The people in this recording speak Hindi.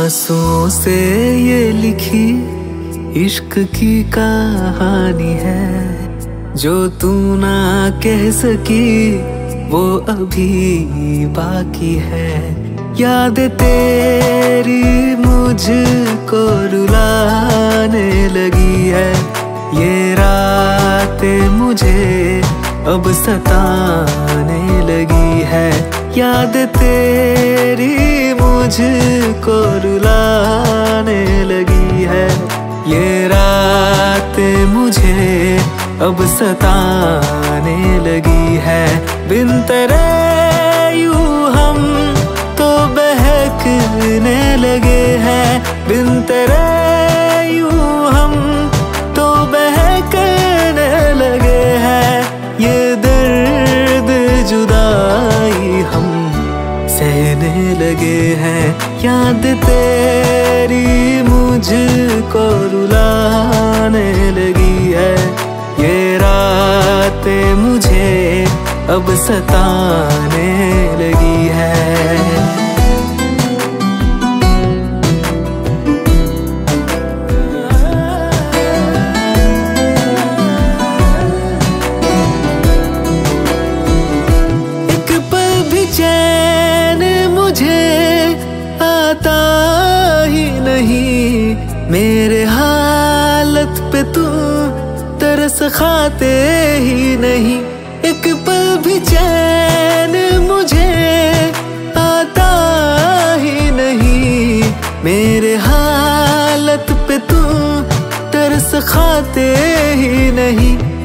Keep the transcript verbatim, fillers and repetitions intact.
आंसुओं से ये लिखी इश्क की कहानी है, जो तू ना कह सकी वो अभी बाकी है। याद तेरी मुझको रुलाने लगी है, ये रातें मुझे अब सताने लगी है। याद तेरी मुझको रुलाने लगी है, ये रातें मुझे अब सताने लगी है। बिन तेरे यूं हम तो बहकने लगे हैं, बिन तेरे यूं हम तो बहकने लगे हैं। ये दर्द जुदाई हम सहने लगे हैं। याद तेरी मुझको रुलाने लगी है, ये रातें मुझे अब सताने लगी है। मेरे हालत पे तुम तरस खाते ही नहीं, एक पल भी चैन मुझे आता ही नहीं। मेरे हालत पे तुम तरस खाते ही नहीं।